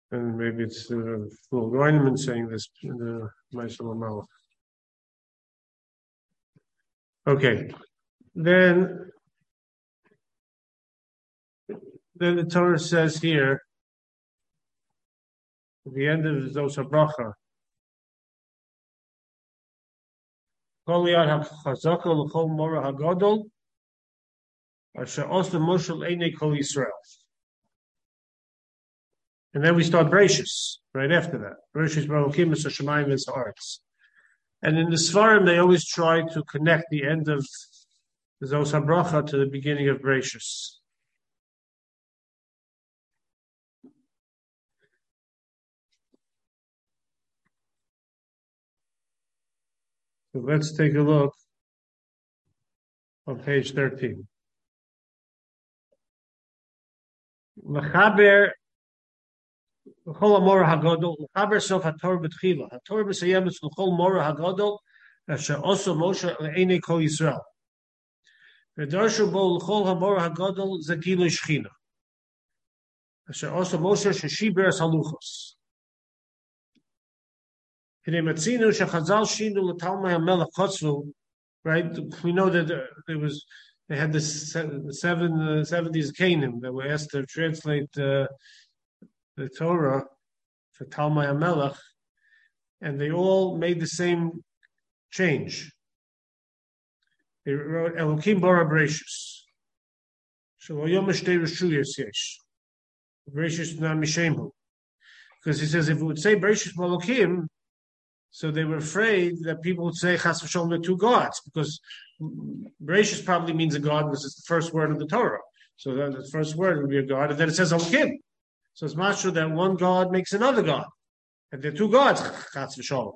And maybe it's Full Goineman saying this in the Maisel Malach. Okay, then the Torah says here, at the end of Zos HaBracha, Kol Yad HaChazaka L'Chol Mora HaGadol Asher Osa Moshe L'Einei Kol Yisrael. And then we start Bereshis right after that. Bereshis Baruchim Es HaShemayim Es HaAretz. And in the Svarim, they always try to connect the end of the Zos HaBracha to the beginning of Bereshis. So let's take a look on page 13. L'chaber l'chol amora hagadol l'chaber sof haTorah b'tchila haTorah b'sayemes l'chol mora hagadol asher oso Moshe l'einei kol Yisrael v'darshu bo l'chol hamora hagadol zagilui shchina asher oso Moshe sheshiber haluchos. Right? We know that they had the 70s Canaan that were asked to translate the Torah for Talmai HaMelech, and they all made the same change. They wrote Elokim bara Bereshis. Because he says if it would say Bereshis Elokim, so they were afraid that people would say Chas v'sholom, the two gods, because Bereshis probably means a god because it's the first word of the Torah. So then the first word would be a god, and then it says Elokim. So it's not true that one god makes another god, and they're two gods, Chas v'sholom.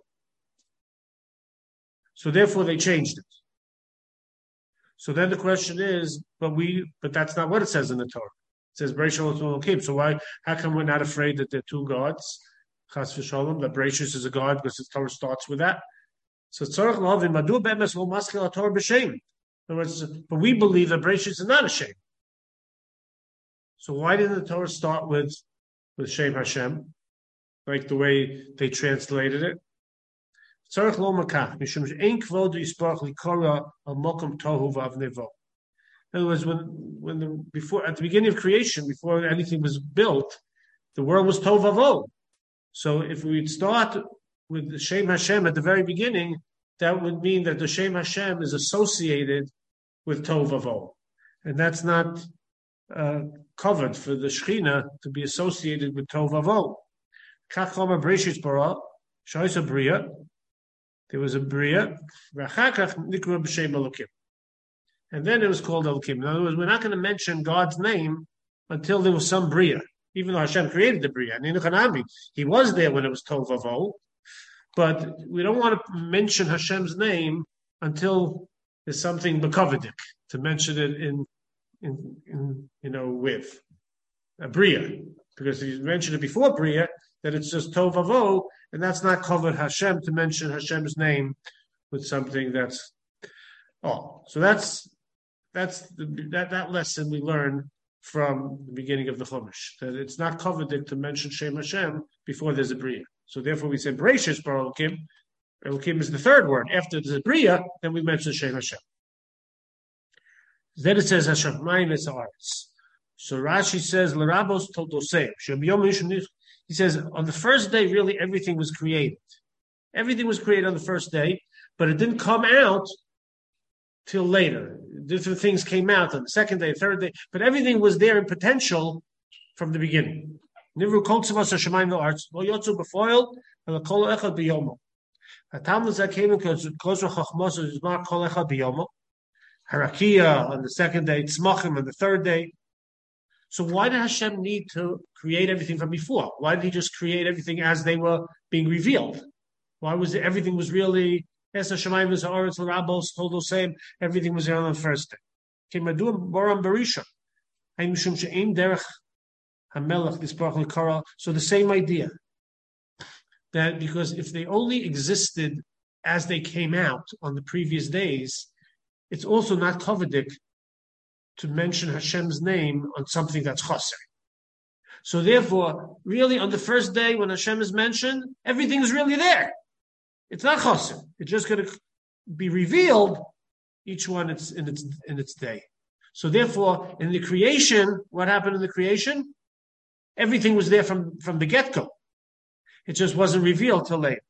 So therefore they changed it. So then the question is, but that's not what it says in the Torah. It says Bereshis Elokim. So how come we're not afraid that they're two gods? Chas v'sholom, that Bereshis is a god because the Torah starts with that. So tzarich l'havin madu be'emes lo maskil haTorah b'shem. In other words, but we believe that Bereshis is not a shem. So why didn't the Torah start with Shem Hashem, like the way they translated it? Tzarich lo makach mishum she'ein kvod yisparach likora al mokum tohu v'avnevo. In other words, before at the beginning of creation, before anything was built, the world was tohu v'avo. So if we'd start with the Shem Hashem at the very beginning, that would mean that the Shem Hashem is associated with Tov Vavo. And that's not covered for the Shechina to be associated with Tov Vavo. Kach Chomer Bereshis bara, Shoysa Bria, there was a Bria, V'achakach Nikra B'Shem Elokim. And then it was called Elokim. In other words, we're not going to mention God's name until there was some Bria. Even though Hashem created the Bria, and Hanami, he was there when it was Tov Vavo, but we don't want to mention Hashem's name until there's something B'Kovedik to mention it in with a Bria, because if you mention it before Bria, then it's just Tov Vavo, and that's not covered Hashem to mention Hashem's name with something that's so that's that lesson we learn from the beginning of the Chumash, that it's not covered to mention Shem Hashem before there's a Bria. So therefore we say Bereshis bara Elokim. Elokim is the third word. After there's a Bria, then we mention Shem Hashem. Then it says Hashemayim es haaretz. So Rashi says L'rabos toldosei. He says on the first day, really everything was created. Everything was created on the first day, but it didn't come out till later. Different things came out on the second day, third day, but everything was there in potential from the beginning. Nivru kol tzivos hashemayim v'artz lo yotzu b'foil v'lo kol echad b'yomo. Hatalmud zakenu kozro chachmos yizmar kol echad b'yomo. Harakia on the second day, tzmachim on the third day. So why did Hashem need to create everything from before? Why did He just create everything as they were being revealed? Why was everything was really Everything was there on the first day. So the same idea, that because if they only existed as they came out on the previous days, it's also not covered to mention Hashem's name on something that's chaser. So therefore, really on the first day when Hashem is mentioned, everything is really there. It's not chassid. It's just going to be revealed, each one in its day. So therefore, in the creation, what happened in the creation? Everything was there from the get-go. It just wasn't revealed till later.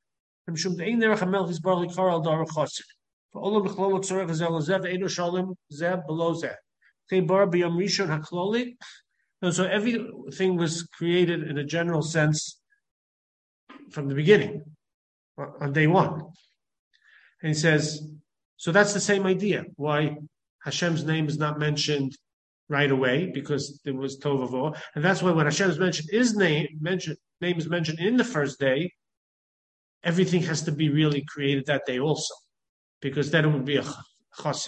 And so everything was created in a general sense from the beginning, on day one. And he says, so that's the same idea. Why Hashem's name is not mentioned right away, because there was Tovavo. And that's why when Hashem's mentioned, his name is mentioned in the first day, everything has to be really created that day also, because then it would be a chaser.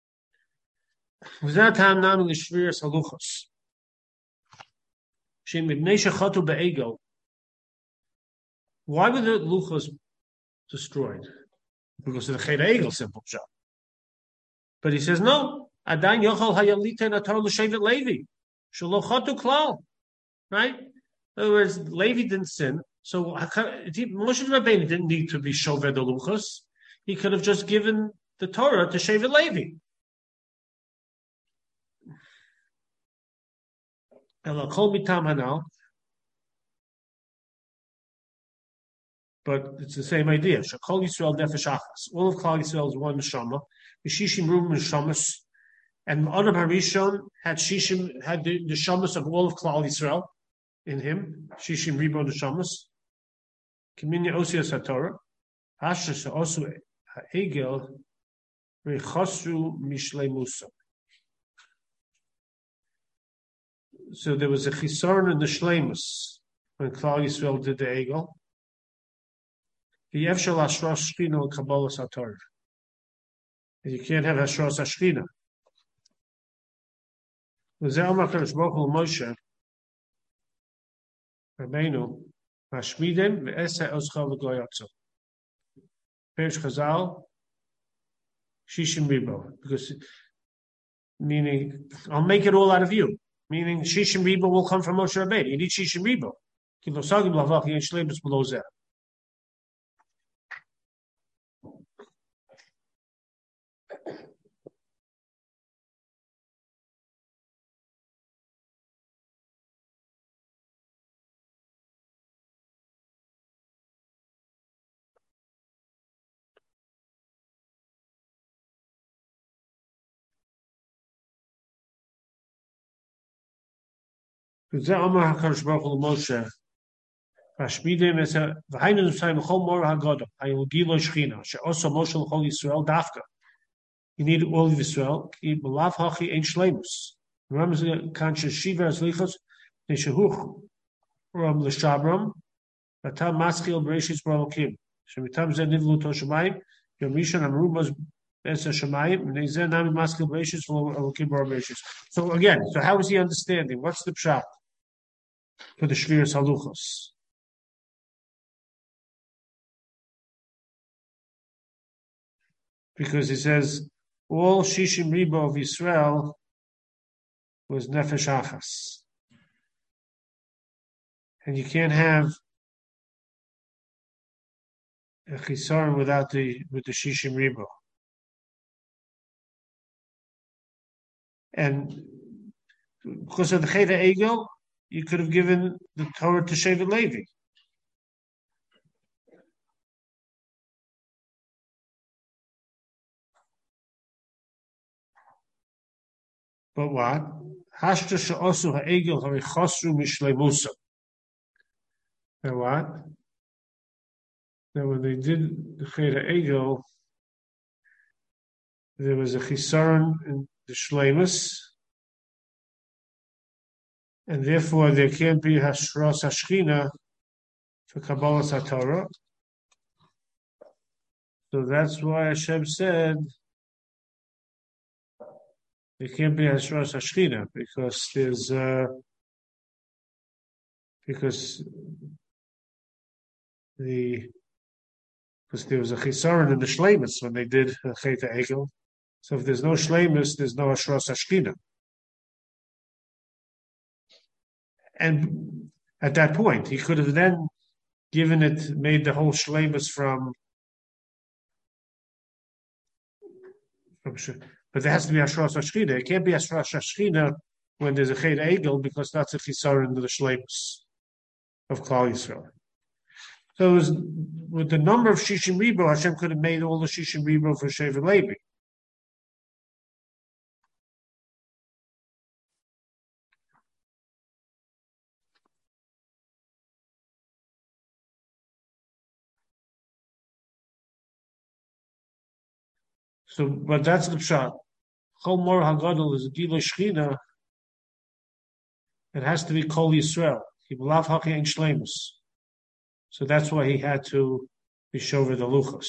Why were the luchos destroyed? Because of the Cheder Egel, simple job. But he says, no. Adain yochal hayalita natar l'shevet Levi. Shelo chatu klal. Right? In other words, Levi didn't sin. So Moshe Rabbeinu didn't need to be shoved the luchos. He could have just given the Torah to Shevet Levi. But it's the same idea. Shekol Yisrael nefesh achas. All of Klal Yisrael is one neshama. Shishim rum neshamas, and Adam Harishon had the neshamas of all of Klal Yisrael in him. Shishim ribo neshamas. Kiminya osias haTorah. Hashas osu ha'egel rechosru mishlei musa. So there was a chisaron in the shleimus when Klal Yisrael did the egel. You can't have Hashras Hashchina. Moshe Rabbeinu Hashmidim ve'eseh oscha v'goyatzo. Perish Chazal Shishim Ribo, because meaning I'll make it all out of you. Meaning Shishim Ribo will come from Moshe Rabbeinu. You need Shishim Ribo. Kilo sagim lavach yen shleibus below zeh. Because Amar HaKadosh Baruch Hu Moshe Hashmidim is a v'hainu nusayim chol mor hagadol hayilgilo shchina she'oso Moshe l'chol Yisrael dafka. You need all of Yisrael. Ki b'lav hachi ein shleimus. Remember the conscious shiva as lichos neshehuch ram l'shabram v'tam maschil b'reishis b'alokim shemitam zeh nivlu to shemayim yom rishon amrubas b'esa shemayim v'nei zeh nami maschil b'reishis v'alokim b'reishis. So again, so how is he understanding? What's the pshat for the Shviras Haluchos? Because he says all Shishim Ribo of Yisrael was Nefesh Achas. And you can't have a Chisaron with the Shishim Ribo. And because of the Cheder Egel, you could have given the Torah to Shevet Levi. But what? Hashta she'osu ha'egel harichosru mishleimusa. And what? That when they did the Cheder Egel, there was a chisaron in the shleimus, and therefore there can't be Hashras Hashchina for Kabbalas HaTorah. So that's why Hashem said there can't be Hashras Hashchina, because there was a chisaron in the shleimus when they did Cheder Egel. So if there's no shleimus, there's no Hashras Hashchina. And at that point, he could have then given it, made the whole shleimus from but there has to be Ashras Hashchina. It can't be Ashras Hashchina when there's a Ched Egel because that's a Chisaron to the shleimus of Klal Yisrael. So it was, with the number of Shishim Ribro, Hashem could have made all the Shishim Ribro for Shevet Levi. So, but that's the pshat. Chol Mor Hagadol is a Gilui Shechina. It has to be Kol Yisrael. Hibulav Haki Ein Shleimus. So that's why he had to be shover the luchos.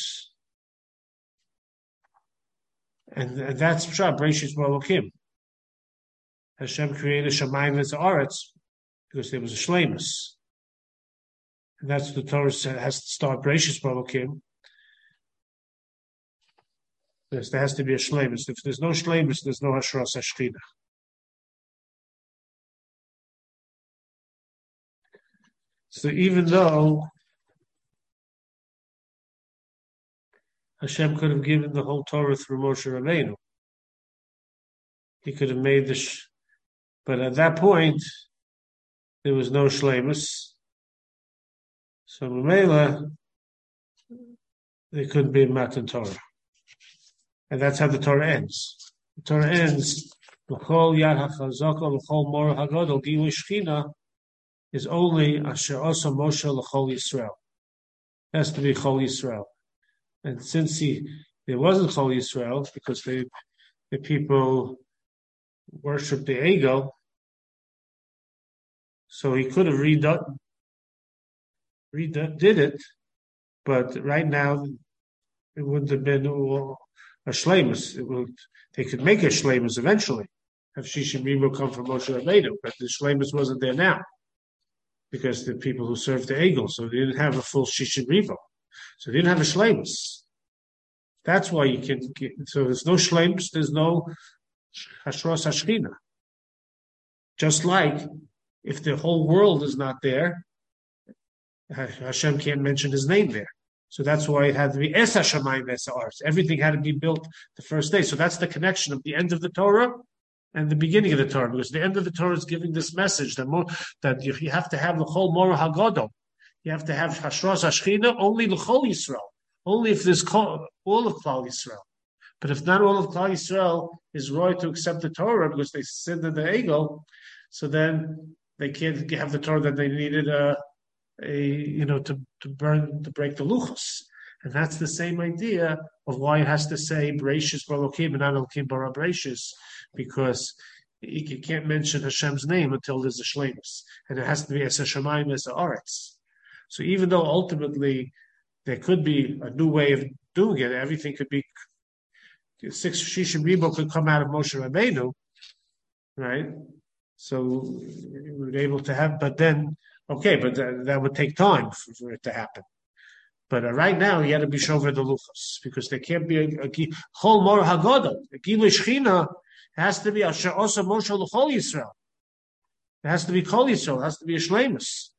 And that's pshat. Breishis Balokim. Hashem created Shamayim as Aretz because there was a shleimus. And that's what the Torah has to start Breishis Balokim. Yes, there has to be a shleimus. If there's no shleimus, there's no Hashras Hashchina. So even though Hashem could have given the whole Torah through Moshe Rabbeinu, he could have made but at that point there was no shleimus. So Mamela, there couldn't be a Matan Torah. And that's how the Torah ends. The Torah ends, L'chol Yad HaChazaka, L'chol Mor HaGadol, Gilui Shechina, is only Asher Osa Moshe L'chol Yisrael. It has to be Chol Yisrael. And since there wasn't Chol Yisrael, because the people worshipped the Egel, so he could have did it, but right now it wouldn't have been a shleimus. They could make a shleimus eventually. Have Shishim Ribro come from Moshe Rabbeinu, but the shleimus wasn't there now because the people who served the Egel, so they didn't have a full Shishim Ribro, so they didn't have a shleimus. That's why you can get. So there's no shleimus, there's no Hashras Hashchina. Just like if the whole world is not there, Hashem can't mention His name there. So that's why it had to be Esa Shamayim Esa Aretz. Everything had to be built the first day. So that's the connection of the end of the Torah and the beginning of the Torah, because the end of the Torah is giving this message that you have to have the whole Mor HaGadol. You have to have Hashras Hashchina only l'chol Yisrael. Only if there's all of Klal Yisrael. But if not all of Klal Yisrael is right to accept the Torah because they sinned in the Egel, so then they can't have the Torah that they needed to break the luchos. And that's the same idea of why it has to say Breishis Balokim and not Elokim bara Breishis, because you can't mention Hashem's name until there's a shleimus, and it has to be as a Shamayim as a Aretz. So even though ultimately there could be a new way of doing it, everything could be 6 Shishim Ribbo could come out of Moshe Rabbeinu, right? So we were able to have, but then. Okay, but that would take time for it to happen. But right now, he had to be shover the luchos because there can't be a Chol Mor Hagadol. A Gilui Shechina has to be Asher Osa Moshe L'chol Yisrael. It has to be Kol Yisrael. It has to be a shleimus.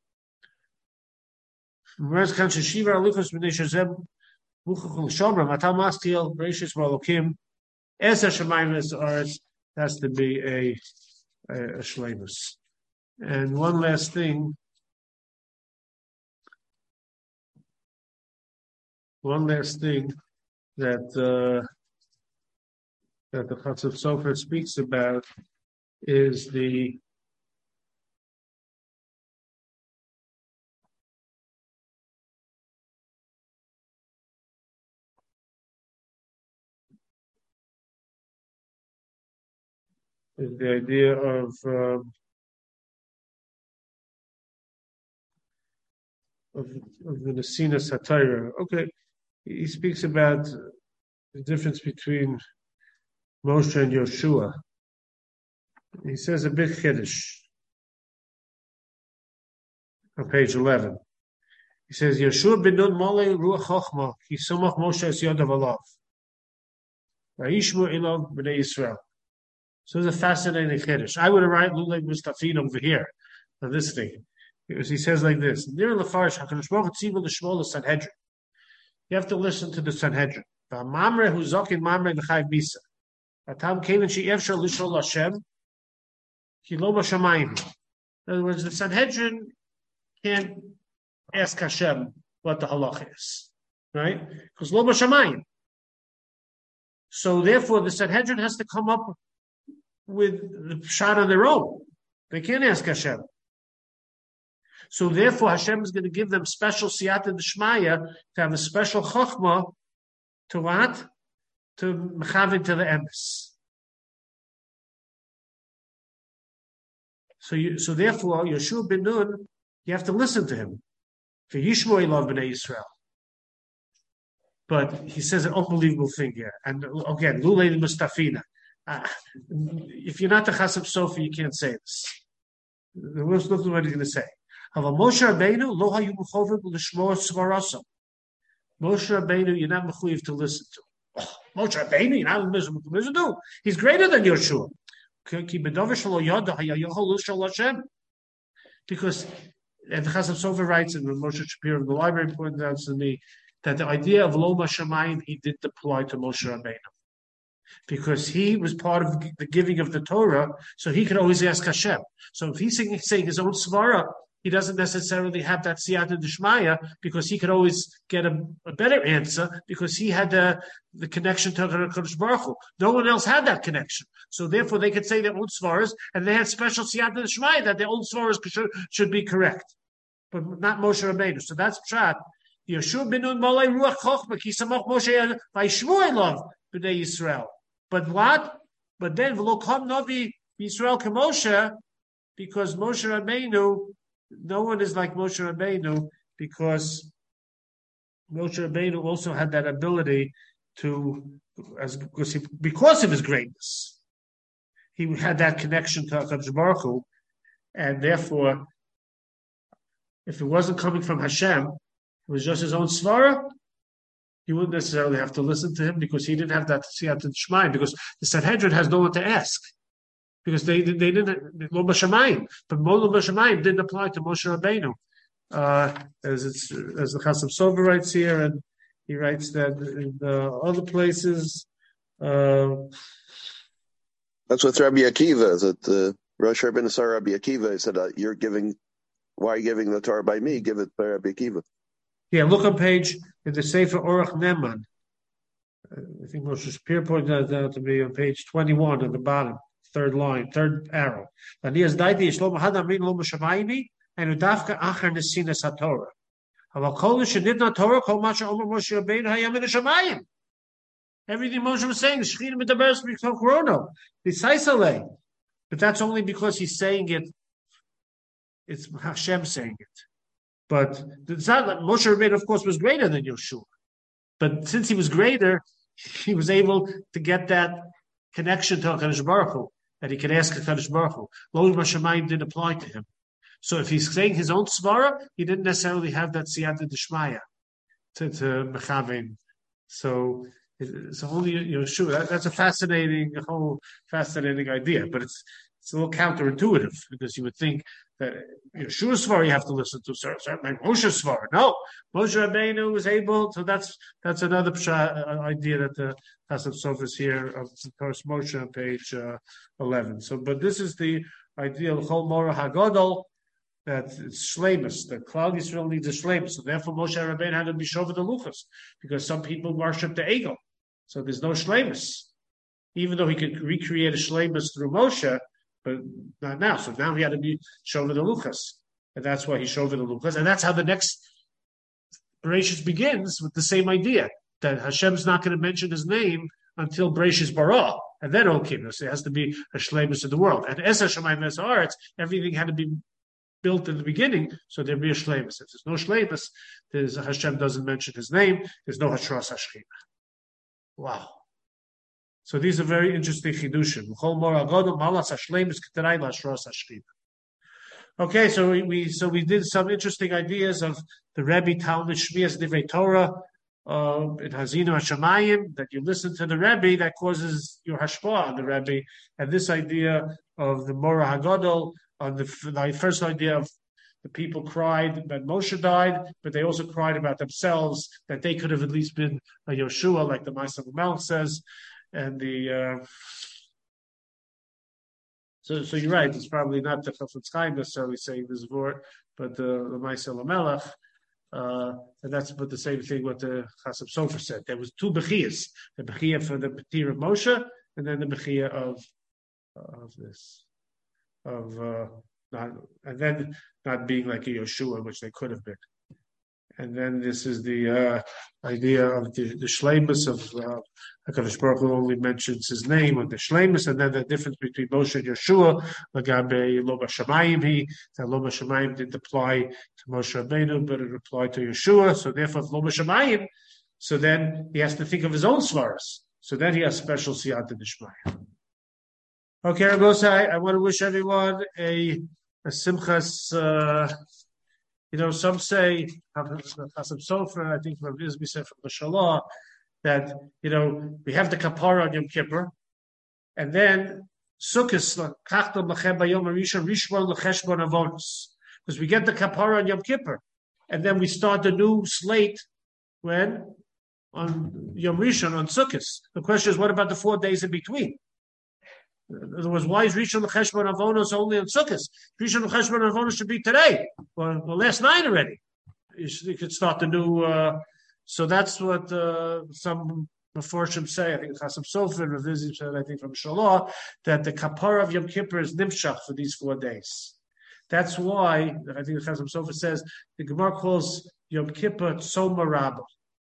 Whereas kan sheshiva luchos b'nei shezem luchos l'shomra matam mastiel breishis b'alokim eser shemayim es aretz has to be a shleimus. And one last thing. That the Chatzot Sofer speaks about is the idea of the Nesina Satira. Okay. He speaks about the difference between Moshe and Yoshua. He says a big chiddush on page 11. He says, Yoshua bin Nun Mole Ruach Chochma, Ki Somach Moshe Es Yodav Alav. Vayishmu Ilav B'nei Yisrael. So it's a fascinating chiddush. I would have written Lulei Mustafin over here, on this thing. Because he says like this: Near Lefarish, HaKadosh Baruch Hu tzivah l'shmo l'Sanhedrin. You have to listen to the Sanhedrin. V'amamre hu zokin mamre l'chayv misa. Atam keven she'efshar l'shol Hashem ki lo b'shamayim. In other words, the Sanhedrin can't ask Hashem what the halacha is, right? Because lo b'shamayim. So therefore, the Sanhedrin has to come up with the pshat on their own. They can't ask Hashem. So therefore, Hashem is going to give them special siyata d'shmaya to have a special chokhmah to what? To mechavin to the emes. So therefore, Yeshua ben Nun, you have to listen to him. For Yishmo love b'nei Yisrael. But he says an unbelievable thing here. And again, Lulei Mustafina. If you're not the Chasam Sofi, you can't say this. Look what he's going to say. Moshe Rabbeinu, lo hayu mechover l'shmo svarasam. Moshe Rabbeinu, you're not mechuyev to listen to. Moshe Rabbeinu, you're not listen to. He's greater than Yeshua. Because, and the Chasam Sofer writes, and Moshe Shapiro of the library pointed out to me, that the idea of Lo Mashamayim he did apply to Moshe Rabbeinu. Because he was part of the giving of the Torah, so he could always ask Hashem. So if he's saying his own svara, he doesn't necessarily have that siyata d'shmaya, because he could always get a better answer, because he had the connection to HaKadosh Baruch Hu. No one else had that connection. So therefore they could say their own svaras, and they had special siyata d'shmaya that their own svaras should be correct. But not Moshe Rabbeinu. So that's pshat. Yeshua ben Nun malei ruach chochma ki samach Moshe vayishmu elav b'nei Yisrael. But what? But then v'lo kam navi Yisrael k'Moshe, because Moshe Rabbeinu, no one is like Moshe Rabbeinu, because Moshe Rabbeinu also had that ability to, because of his greatness, he had that connection to HaKadosh Baruch Hu, and therefore, if it wasn't coming from Hashem, it was just his own svara, he wouldn't necessarily have to listen to him, because he didn't have that siyata d'shmayim, because the Sanhedrin has no one to ask. Because they didn't Lo B'Shamayim, but Lo B'Shamayim didn't apply to Moshe Rabbeinu, as the Chasam Sofer writes here, and he writes that in other places. That's what Rabbi Akiva is. That Rosh Rabbeinu saw Rabbi Akiva. He said, "Why are you giving the Torah by me? Give it by Rabbi Akiva." Yeah, look on page in the Sefer Orach Neman. I think Moshe Shapir pointed that out to be on page 21 at the bottom. Third line, third arrow. And he has died the Shlomo Hadam Rin Lo Mashamayimi and Udafka Acher Nesinas HaTorah. Aval Kol Shedivna Torah Kol Masha Omer Moshe Rabbeinu Hayam in Shamayim. Everything Moshe was saying, Shechina Medaberes B'Kol Korono, B'Saisale. But that's only because he's saying it. It's Hashem saying it. But it's not like Moshe Rabbeinu, of course, was greater than Yeshua. But since he was greater, he was able to get that connection to HaKadosh Baruch Hu, that he could ask HaKadosh Baruch Hu. Lo Mashamayim didn't apply to him. So if he's saying his own svara, he didn't necessarily have that siyata d'shmaya to mechavein. So it's only Yeshua. That's a fascinating idea, but it's a little counterintuitive, because you would think that Yeshua's svara you have to listen to, certainly Moshe's svara. No, Moshe Rabbeinu was able. So that's another idea that the Chasam Sofer is here of Torah Moshe on page 11. So, but this is the idea of Chol Morah Hagadol, that it's shleimus, that Klal Yisrael needs a shleimus. So therefore Moshe Rabbeinu had to be shover the luchos, because some people worship the egel. So there's no shleimus. Even though he could recreate a shleimus through Moshe, but not now. So now he had to be shover the luchos. And that's why he shover the luchos. And that's how the next Bereshis begins, with the same idea, that Hashem's not going to mention his name until Bereshis bara, and then Okim. So it has to be a shleimus of the world. And Es HaShamayim Es HaAretz, everything had to be built in the beginning, so there'd be a shleimus. If there's no shleimus, Hashem doesn't mention his name, there's no Hashras HaShechina. Wow. So these are very interesting chidushim. Okay, so we did some interesting ideas of the Rebbe Talmud Shmias Divrei Torah in Hazinu Hashamayim, that you listen to the Rebbe, that causes your hashpah on the Rebbe, and this idea of the Morah Hagadol, on the first idea of the people cried that Moshe died, but they also cried about themselves, that they could have at least been a Yeshua, like the Ma'aseh Melech says, and the. So you're right. It's probably not the Chafetz Chaim necessarily saying this word, but the Ma'aseh Melech. And that's but the same thing what the Chasam Sofer said. There was two bechiyas: the bechiya for the Petir of Moshe, and then the bechiya of not being like a Yeshua, which they could have been. And then this is the idea of the shleimus of HaKadosh Baruch Hu only mentions his name on the shleimus, and then the difference between Moshe and Yeshua. Lagabe Lo B'Shamayim, that Lo B'Shamayim didn't apply to Moshe Rabbeinu, but it applied to Yeshua. So therefore, Lo B'Shamayim, so then he has to think of his own svaras. So then he has special siyata d'shmaya. Okay, Rabosai, I want to wish everyone a simchas. Some say, Chasam Sofer, I think Rabbi Izbi said from the Shalah, that, we have the kapara on Yom Kippur, and then Sukkot, because we get the kapara on Yom Kippur, and then we start the new slate, when? On Yom Rishon, on Sukkot. The question is, what about the 4 days in between? In other words, why is Rishon L'Cheshbon Avonos only on Sukkot? Rishon L'Cheshbon Avonos should be today, or last night already. You could start the new. So that's what some Meforshim say. I think Chasam Sofer and Rav Izzi said, I think from Shalah, that the kapara of Yom Kippur is nimshach for these 4 days. That's why I think Chasam Sofer says the Gemara calls Yom Kippur Tzom Rabba.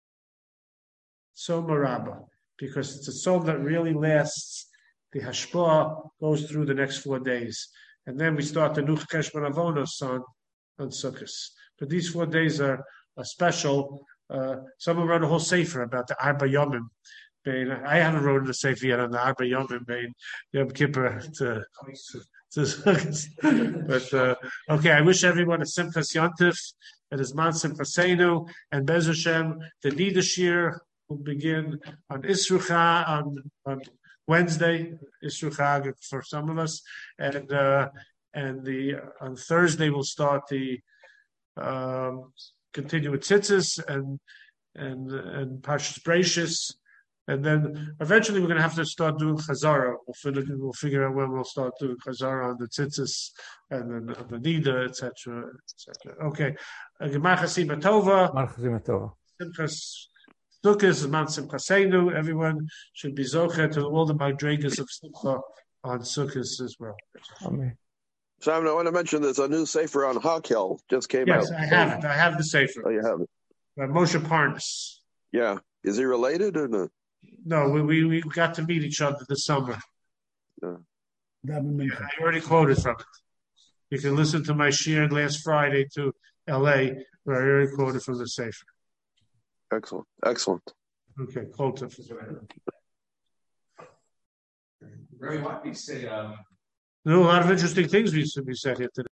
Tzom Rabba, because it's a tzom that really lasts. The hashpah goes through the next 4 days, and then we start the new Cheshbon Avonos on Sukkot. But these 4 days are special. Someone wrote a whole sefer about the Arba Yomim. I haven't written a sefer yet on the Arba Yomim, Yom Kippur to Sukkot. But okay, I wish everyone a Simchas Yontif. It is Man Simchaseinu, and Bez Hashem, the Nidashir will begin on Isrucha on Wednesday, Isru Chag for some of us, and on Thursday we'll start the continue with Tzitzis and Parshas Bereishis, and then eventually we're going to have to start doing Chazara. We'll figure out when we'll start doing Chazara on the Tzitzis and then on the Nida, etc., etc. Okay, Gemar Chasima Tova. Simchas Sukkot, Man Simchaseinu. Everyone should be zocher to all the madrigas of Simcha on Sukkot as well. Amen. Simon, I want to mention there's a new sefer on Hakel just came out. Yes, I have it. I have the sefer. Oh, you have it. Moshe Parnas. Yeah, is he related or not? No, we got to meet each other this summer. Yeah. I already quoted from it. You can listen to my shir last Friday to L.A. where I already quoted from the sefer. Excellent. Okay, Kolta. Very likely say. There are a lot of interesting things we said here today.